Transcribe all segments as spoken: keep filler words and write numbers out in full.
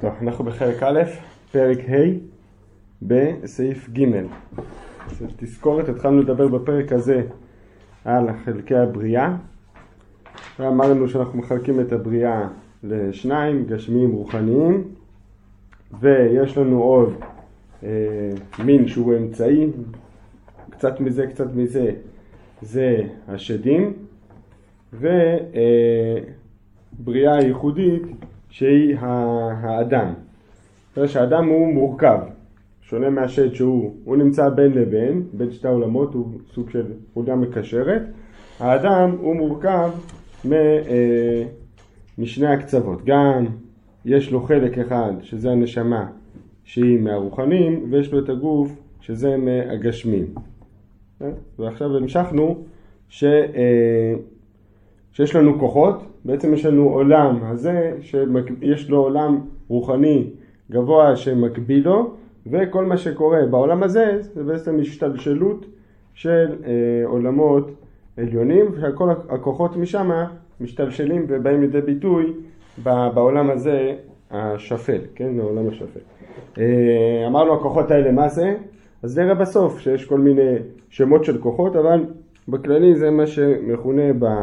טוב, אנחנו בחלק א', פרק ה' בסעיף ג'. תזכורת, התחלנו לדבר בפרק הזה על חלקי הבריאה. ואמרנו שאנחנו מחלקים את הבריאה לשניים, גשמיים רוחניים, ויש לנו עוד אה, מין שהוא אמצעי, קצת מזה, קצת מזה, זה השדים, ובריאה ייחודית שהיא האדם. שהאדם הוא מורכב, שונה מהשד שהוא הוא נמצא בין לבין, בין שתי העולמות, הוא סוג של חוליה מקשרת. האדם הוא מורכב מ, אה, משני הקצוות, גם יש לו חלק אחד שזה הנשמה שהיא מהרוחנים, ויש לו את הגוף שזה מהגשמים. ועכשיו המשכנו ש, אה, שיש לנו כוחות, בעצם יש לנו עולם הזה שיש לו עולם רוחני גבוה שמקביל לו, וכל מה שקורה בעולם הזה זה בעצם השתלשלות של אה, עולמות עליונים, וכל הכוחות משם משתלשלים ובאים לידי ביטוי בעולם הזה השפל, כן, העולם השפל. אה, אמרנו הכוחות האלה מה זה? אז נראה בסוף שיש כל מיני שמות של כוחות, אבל בכללי זה מה שמכונה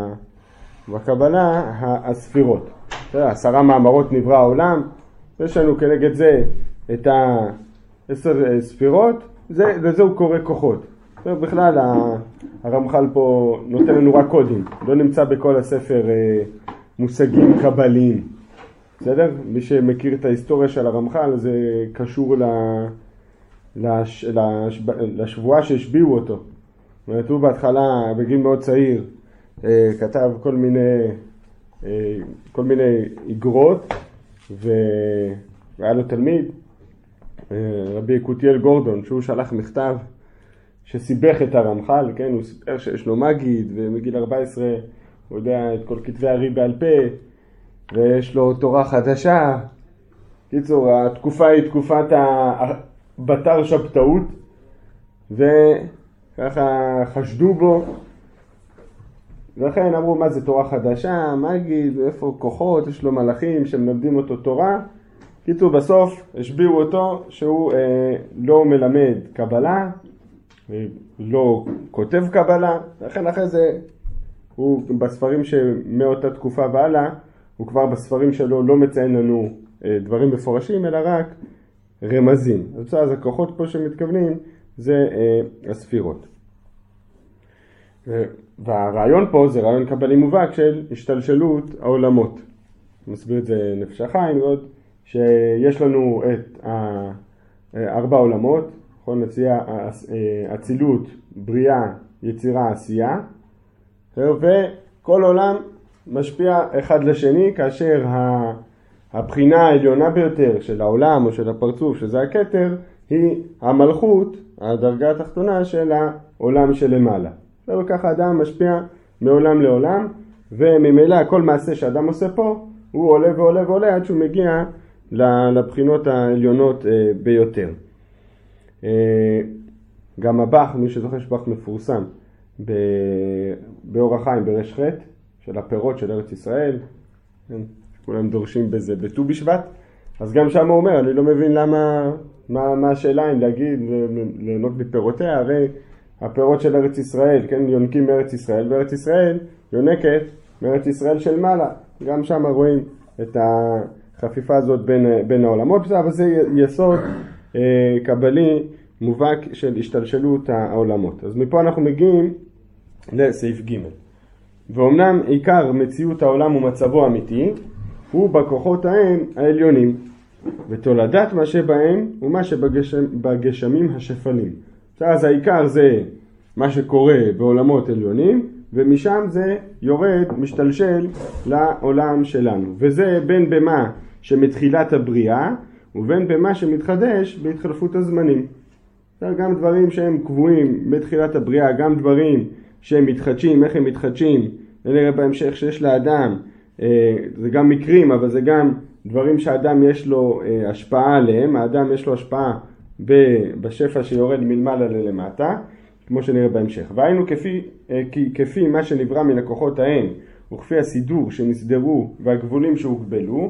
בקבלה הספירות. עשרה מאמרות נברא העולם, יש לנו כנגד זה את העשר ספירות, זה, לזה הוא קורא כוחות. בכלל הרמח"ל פה נותן לנו רק קודים, לא נמצא בכל הספר מושגים קבליים. בסדר? מי שמכיר את ההיסטוריה של הרמח"ל זה קשור ל... לש... לש... לשבועה שהשביעו אותו. זאת אומרת, הוא בהתחלה בגיל מאוד צעיר כתב כל מיני כל מיני איגרות, והיה לו תלמיד, רבי יקותיאל גורדון, שהוא שלח מכתב שסיבך את הרמח"ל, כן? הוא סיפר שיש לו מגיד, ומגיל ארבע עשרה הוא יודע את כל כתבי הארי בעל פה, ויש לו תורה חדשה. קיצור, התקופה היא תקופת הבטר שבתאות, וככה חשדו בו, ולכן אמרו מה זה תורה חדשה, מגיד, איפה כוחות, יש לו מלאכים שמלמדים אותו תורה. קיצור, בסוף השביעו אותו שהוא אה, לא מלמד קבלה, לא כותב קבלה, לכן אחרי זה הוא בספרים שמאותה תקופה והלאה, הוא כבר בספרים שלו לא מציין לנו אה, דברים מפורשים, אלא רק רמזים. אז, אז הכוחות פה שמתכוונים זה אה, הספירות. והרעיון פה זה רעיון קבלי מובהק של השתלשלות העולמות. מסביר את זה נפש החיים, עוד שיש לנו את ארבע עולמות, נכון? נציע אצילות, בריאה, יצירה, עשייה, וכל עולם משפיע אחד לשני, כאשר הבחינה העליונה ביותר של העולם או של הפרצוף, שזה הכתר, היא המלכות, הדרגה התחתונה של העולם שלמעלה. וככה אדם משפיע מעולם לעולם, וממילא כל מעשה שאדם עושה פה, הוא עולה ועולה ועולה עד שהוא מגיע לבחינות העליונות ביותר. גם הבח, מי שזוכר שבח מפורסם באור החיים ברש ח' של הפירות של ארץ ישראל, כולם דורשים בזה בט"ו בשבט, אז גם שם הוא אומר, אני לא מבין למה, מה, מה השאלה אם להגיד, ליהנות מפירותיה, הרי הפירות של ארץ ישראל, כן, יונקים מארץ ישראל, וארץ ישראל יונקת מארץ ישראל של מעלה. גם שם רואים את החפיפה הזאת בין, בין העולמות, אבל זה יסוד אה, קבלי מובהק של השתלשלות העולמות. אז מפה אנחנו מגיעים לסעיף ג'. ואומנם עיקר מציאות העולם ומצבו האמיתי הוא בכוחות ההם העליונים, ותולדת מה שבהם הוא מה שבגשמים השפלים. אז העיקר זה מה שקורה בעולמות עליונים, ומשם זה יורד, משתלשל לעולם שלנו. וזה בין במה שמתחילת הבריאה, ובין במה שמתחדש בהתחלפות הזמנים. גם דברים שהם קבועים בתחילת הבריאה, גם דברים שהם מתחדשים, איך הם מתחדשים, נראה בהמשך שיש לאדם, זה גם מקרים, אבל זה גם דברים שהאדם יש לו השפעה עליהם, האדם יש לו השפעה בשפע שיורד מלמעלה ללמטה, כמו שנראה בהמשך. והיינו כפי, כפי מה שנברא מן הכוחות ההם, וכפי הסידור שנסדרו והגבולים שהוגבלו,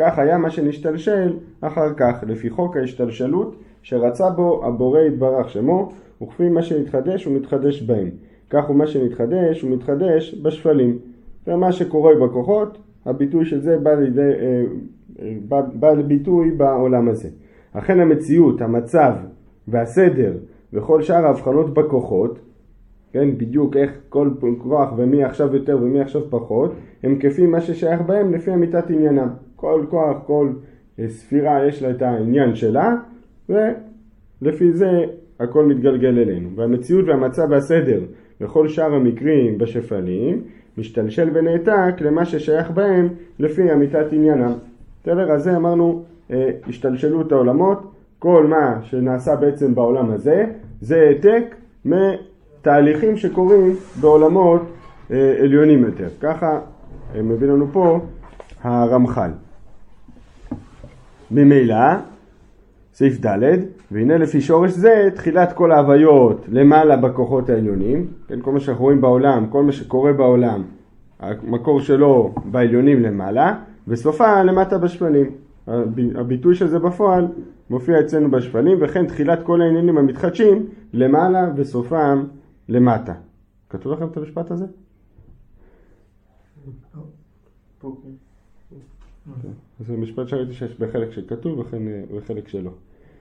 כך היה מה שנשתלשל אחר כך, לפי חוק ההשתלשלות שרצה בו הבורא יתברך שמו, וכפי מה שנתחדש הוא מתחדש בהם. כך הוא מה שנתחדש הוא מתחדש בשפלים. ומה שקורה בכוחות, הביטוי של זה בא לידי, בא, בא לביטוי בעולם הזה. אכן המציאות, המצב והסדר וכל שאר ההבחנות בכוחות, כן, בדיוק איך כל כוח ומי עכשיו יותר ומי עכשיו פחות, הם כפי מה ששייך בהם לפי אמיתת עניינם. כל כוח, כל ספירה יש לה את העניין שלה, ולפי זה הכל מתגלגל אלינו. והמציאות והמצב והסדר וכל שאר המקרים בשפלים, משתלשל ונעתק למה ששייך בהם לפי אמיתת עניינם. בסדר, אז זה אמרנו, השתלשלות העולמות, כל מה שנעשה בעצם בעולם הזה, זה העתק מתהליכים שקורים בעולמות עליונים יותר. ככה מביא לנו פה הרמח"ל. ממילא, סעיף ד', והנה לפי שורש זה תחילת כל ההוויות למעלה בכוחות העליונים, כן, כל מה שאנחנו רואים בעולם, כל מה שקורה בעולם, המקור שלו בעליונים למעלה, וסופה למטה בשפלים. הביטוי של זה בפועל מופיע אצלנו בשפלים, וכן תחילת כל העניינים המתחדשים למעלה וסופם למטה. כתוב לכם את המשפט הזה? זה משפט שראיתי שיש בחלק שכתוב וחלק שלא.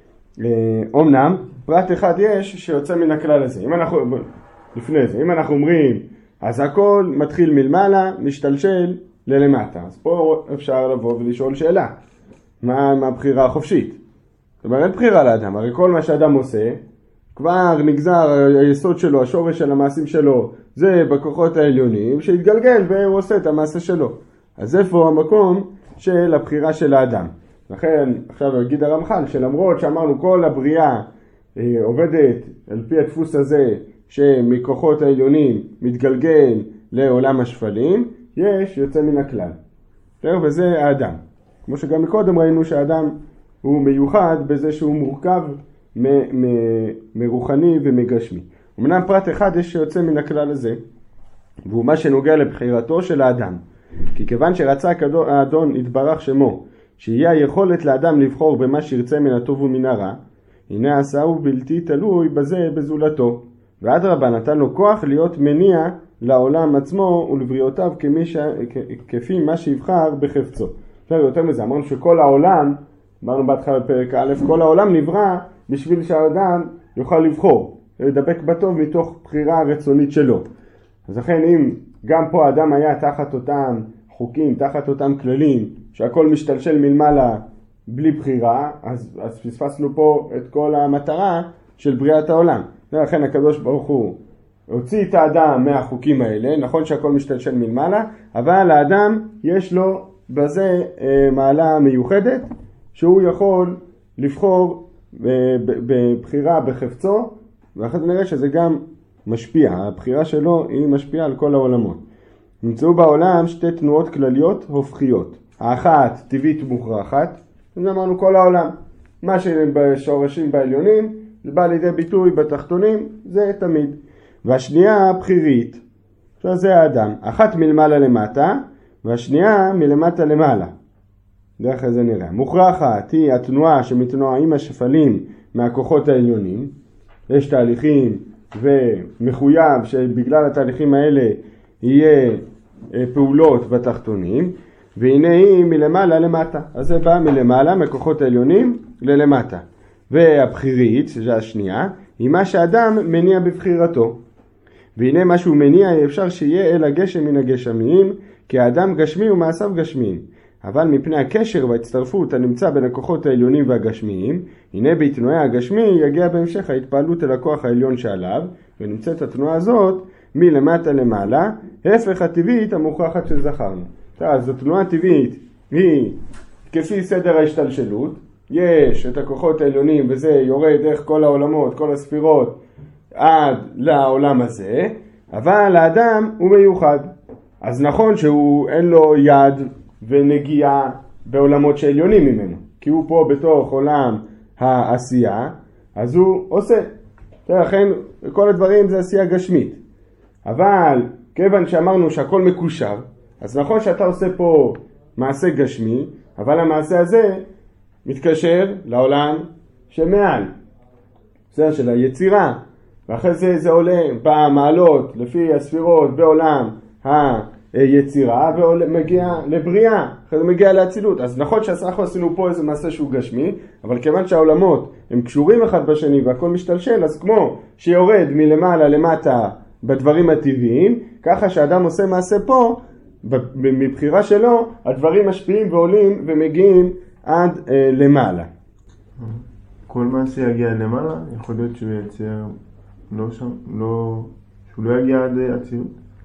אומנם פרט אחד יש שיוצא מן הכלל הזה. אם אנחנו, לפני זה, אם אנחנו אומרים אז הכל מתחיל מלמעלה, משתלשל ללמטה, אז פה אפשר לבוא ולשאול שאלה, מה, מה הבחירה החופשית? זאת אומרת, אין בחירה לאדם, הרי כל מה שאדם עושה כבר נגזר, היסוד שלו, השורש של המעשים שלו זה בכוחות העליונים שהתגלגל והוא עושה את המעשה שלו. אז איפה המקום של הבחירה של האדם? לכן עכשיו יגיד הרמח"ל שלמרות שאמרנו כל הבריאה אה, עובדת על פי הדפוס הזה שמכוחות העליונים מתגלגל לעולם השפלים, יש יוצא מן הכלל. וזה האדם. כמו שגם מקודם ראינו שהאדם הוא מיוחד בזה שהוא מורכב מ- מ- מרוחני ומגשמי. אמנם פרט אחד יש שיוצא מן הכלל הזה, והוא מה שנוגע לבחירתו של האדם. כי כיוון שרצה האדון יתברך שמו, שיהיה היכולת לאדם לבחור במה שירצה מן הטוב ומן הרע, הנה עשהו בלתי תלוי בזה בזולתו. ואדרבה נתן לו כוח להיות מניע לעולם עצמו ולבריאותיו כמי ש... כפי מה שיבחר בחפצו. עכשיו יותר מזה, אמרנו שכל העולם, אמרנו בהתחלה בפרק א', כל העולם נברא בשביל שהאדם יוכל לבחור, לדבק בטוב מתוך בחירה רצונית שלו. אז לכן אם גם פה האדם היה תחת אותם חוקים, תחת אותם כללים, שהכל משתלשל מלמעלה בלי בחירה, אז, אז פספסנו פה את כל המטרה של בריאת העולם. לכן הקדוש ברוך הוא הוציא את האדם מהחוקים האלה, נכון שהכל משתלשל מלמעלה, אבל האדם יש לו בזה אה, מעלה מיוחדת, שהוא יכול לבחור אה, בבחירה בחפצו, ואחרי זה נראה שזה גם משפיע, הבחירה שלו היא משפיעה על כל העולמות. נמצאו בעולם שתי תנועות כלליות הופכיות. האחת טבעית מוכרחת, זה אמרנו כל העולם. מה שבשורשים בעליונים, זה בא לידי ביטוי בתחתונים, זה תמיד. והשנייה בחירית, שזה האדם. אחת מלמעלה למטה, והשנייה מלמטה למעלה. דרך זה נראה. מוכרחת היא התנועה שמתנועים השפלים מהכוחות העליונים. יש תהליכים ומחויב שבגלל התהליכים האלה יהיה פעולות בתחתונים, והנה היא מלמעלה למטה. אז זה בא מלמעלה, מכוחות העליונים ללמטה. והבחירית, שזה השנייה, היא מה שאדם מניע בבחירתו. והנה מה שהוא מניע אפשר שיהיה אל הגשם מן הגשמיים, כי האדם גשמי ומעשיו גשמיים. אבל מפני הקשר וההצטרפות הנמצא בין הכוחות העליונים והגשמיים, הנה בהתנועי הגשמי יגיע בהמשך ההתפעלות אל הכוח העליון שעליו, ונמצאת התנועה הזאת מלמטה למעלה, הפך הטבעית המוכרחת שזכרנו. אז התנועה הטבעית היא כפי סדר ההשתלשלות, יש את הכוחות העליונים וזה יורד דרך כל העולמות, כל הספירות, עד לעולם הזה, אבל האדם הוא מיוחד. אז נכון שהוא אין לו יד ונגיעה בעולמות שעליונים ממנו, כי הוא פה בתוך עולם העשייה, אז הוא עושה. לכן כל הדברים זה עשייה גשמית. אבל כיוון שאמרנו שהכל מקושר, אז נכון שאתה עושה פה מעשה גשמי, אבל המעשה הזה מתקשר לעולם שמעל, זה של היצירה, ואחרי זה זה עולה במעלות, לפי הספירות בעולם היצירה, ומגיע לבריאה, אחרי זה מגיע להצילות. אז נכון שאנחנו עשינו פה איזה מעשה שהוא גשמי, אבל כיוון שהעולמות הם קשורים אחד בשני והכל משתלשל, אז כמו שיורד מלמעלה למטה בדברים הטבעיים, ככה שאדם עושה מעשה פה, מבחירה שלו, הדברים משפיעים ועולים ומגיעים עד אה, למעלה. כל מעשה יגיע למעלה, יכול להיות שהוא ייצר לא שם, לא, שהוא לא יגיע עד הצילות?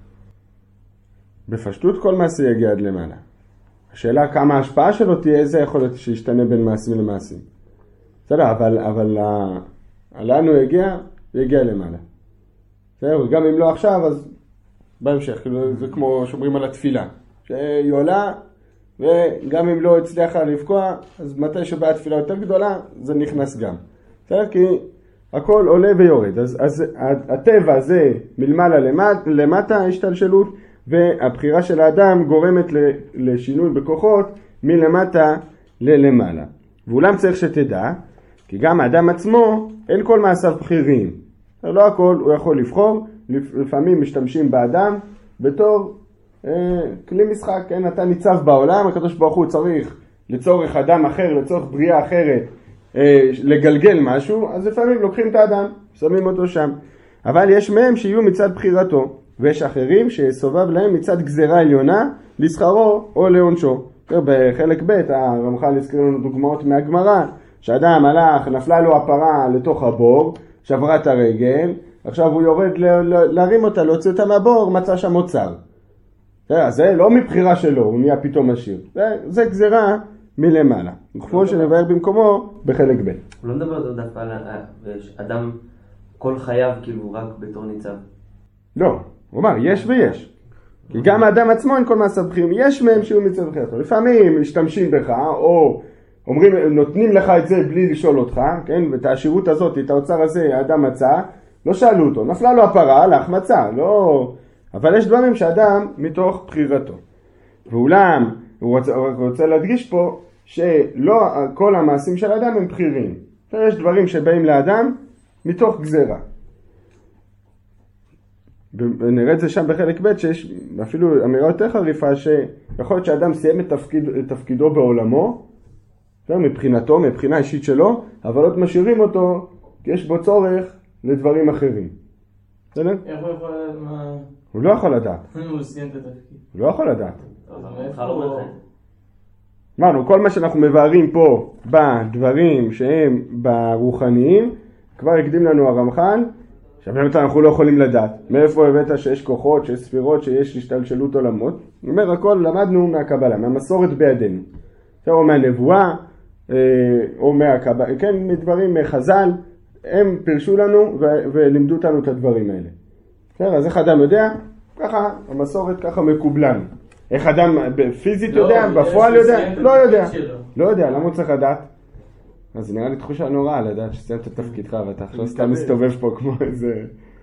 בפשטות כל מעשה יגיע עד למעלה. השאלה כמה ההשפעה שלו תהיה, איזה יכול להיות שישתנה בין מעשים למעשים. בסדר, אבל, אבל לנו יגיע, יגיע למעלה. בסדר, גם אם לא עכשיו, אז בהמשך, כאילו, זה כמו שאומרים על התפילה. שהיא עולה, וגם אם לא הצליחה לפקוע, אז מתי שבאה התפילה יותר גדולה, זה נכנס גם. בסדר, כי הכל עולה ויורד. אז, אז הטבע זה מלמעלה למטה, למטה השתלשלות, והבחירה של האדם גורמת לשינוי בכוחות מלמטה ללמעלה. ואולם צריך שתדע, כי גם האדם עצמו אין כל מעשיו בחירים. לא הכל הוא יכול לבחור, לפעמים משתמשים באדם בתור אה, כלי משחק, כן? אתה ניצב בעולם, הקדוש ברוך הוא צריך לצורך אדם אחר, לצורך בריאה אחרת, אה, לגלגל משהו, אז לפעמים לוקחים את האדם, שמים אותו שם. אבל יש מהם שיהיו מצד בחירתו, ויש אחרים שסובב להם מצד גזרה עליונה לשכרו או לעונשו. בחלק ב' הרמח"ל הזכיר לנו דוגמאות מהגמרא, שאדם הלך, נפלה לו הפרה לתוך הבור, שברה את הרגל, עכשיו הוא יורד ל- ל- להרים אותה, להוציא אותה מהבור, מצא שם אוצר. זה, זה לא מבחירה שלו, הוא נהיה פתאום עשיר. זה, זה גזרה מלמעלה. כמו שנבהר במקומו בחלק ב'. הוא לא מדבר עוד דווקא על אדם כל חייו כאילו רק בתור ניצב. לא, הוא אומר, יש ויש. כי גם האדם עצמו אין כל מעשה בחירים, יש מהם שהוא מצד בחירתו. לפעמים משתמשים בך, או אומרים, נותנים לך את זה בלי לשאול אותך, כן? ואת העשירות הזאת, את האוצר הזה, האדם מצא, לא שאלו אותו, נפלה לו הפרה, הלך, מצא, לא... אבל יש דברים שאדם מתוך בחירתו. ואולם, הוא רוצה, הוא רוצה להדגיש פה, שלא כל המעשים של האדם הם בחירים. יש דברים שבאים לאדם מתוך גזרה. ונראה את זה שם בחלק ב' שיש אפילו אמירה יותר חריפה, שיכול להיות שאדם סיים את, תפקיד, את תפקידו בעולמו, מבחינתו, מבחינה אישית שלו, אבל עוד משאירים אותו, כי יש בו צורך לדברים אחרים. בסדר? איך הוא יכול לדעת מה... הוא לא יכול לדעת. הוא סיים את התפקיד. הוא לא יכול לדעת. לא אמרנו, כל מה שאנחנו מבארים פה בדברים שהם ברוחניים, כבר הקדים לנו הרמח"ל, שבאמת אנחנו לא יכולים לדעת. מאיפה הבאת שיש כוחות, שיש ספירות, שיש השתלשלות עולמות? הוא אומר, הכל למדנו מהקבלה, מהמסורת בידינו. או מהנבואה, או מהקבלה, כן, מדברים מחז"ל, הם פרשו לנו ולימדו אותנו את הדברים האלה. אז איך אדם יודע? ככה, המסורת ככה מקובלן. איך אדם פיזית יודע? בפועל יודע? לא יודע. לא יודע, למה הוא צריך לדעת? אז נראה לי תחושה נוראה לדעת שסיימת את תפקידך ואתה עכשיו סתם מסתובב פה כמו איזה...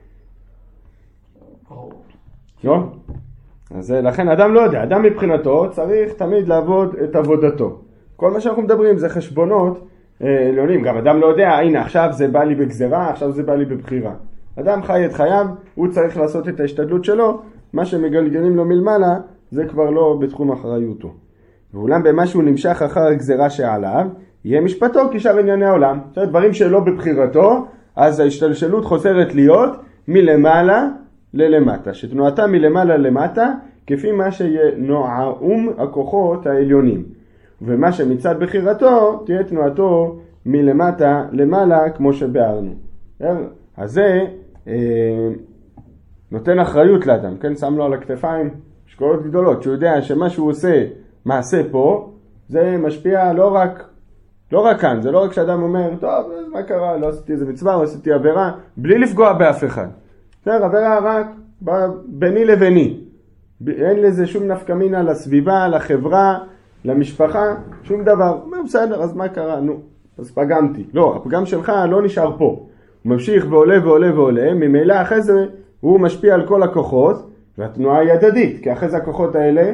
לא? אז לכן אדם לא יודע, אדם מבחינתו צריך תמיד לעבוד את עבודתו. כל מה שאנחנו מדברים זה חשבונות עליונים, גם אדם לא יודע, הנה עכשיו זה בא לי בגזרה, עכשיו זה בא לי בבחירה. אדם חי את חייו, הוא צריך לעשות את ההשתדלות שלו, מה שמגלגלים לו מלמעלה זה כבר לא בתחום אחריותו. ואולם במה שהוא נמשך אחר הגזרה שעליו, יהיה משפטו כשאר ענייני העולם. דברים שלא בבחירתו, אז ההשתלשלות חוזרת להיות מלמעלה ללמטה, שתנועתה מלמעלה למטה, כפי מה שנועעום הכוחות העליונים. ומה שמצד בחירתו, תהיה תנועתו מלמטה למעלה, כמו שבארנו. אז זה אה, נותן אחריות לאדם, כן? שם לו על הכתפיים שקולות גדולות, שהוא יודע שמה שהוא עושה, מעשה פה, זה משפיע לא רק, לא רק כאן, זה לא רק שאדם אומר, טוב, מה קרה, לא עשיתי איזה מצווה, לא עשיתי עבירה, בלי לפגוע באף אחד. זה עבירה רק ביני לביני. אין לזה שום נפקא מינה לסביבה, לחברה, למשפחה, שום דבר. בסדר, אז מה קרה? נו, אז פגמתי. לא, הפגם שלך לא נשאר פה. הוא ממשיך ועולה ועולה ועולה, ממילא אחרי זה הוא משפיע על כל הכוחות, והתנועה היא הדדית, כי אחרי זה הכוחות האלה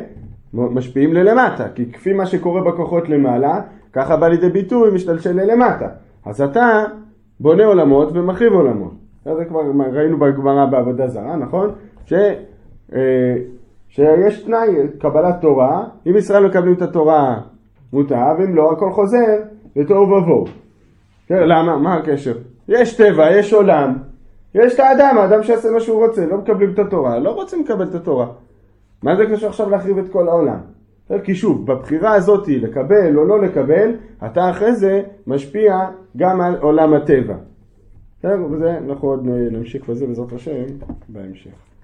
משפיעים ללמטה, כי כפי מה שקורה בכוחות למעלה, ככה בא לידי ביטוי משתלשל ללמטה. אז אתה בונה עולמות ומחריב עולמות. זה כבר ראינו בגמרא בעבודה זרה, נכון? ש, אה, שיש תנאי, קבלת תורה, אם ישראל מקבלים את התורה מותר, ואם לא, הכל חוזר לתוהו ובוהו. למה? מה הקשר? יש טבע, יש עולם, יש את האדם, האדם שעשה מה שהוא רוצה, לא מקבלים את התורה, לא רוצים לקבל את התורה. מה זה קשור עכשיו להחריב את כל העולם? כי שוב, בבחירה הזאת לקבל או לא לקבל, אתה אחרי זה משפיע גם על עולם הטבע. וזה, אנחנו עוד נמשיך בזה בעזרת השם בהמשך.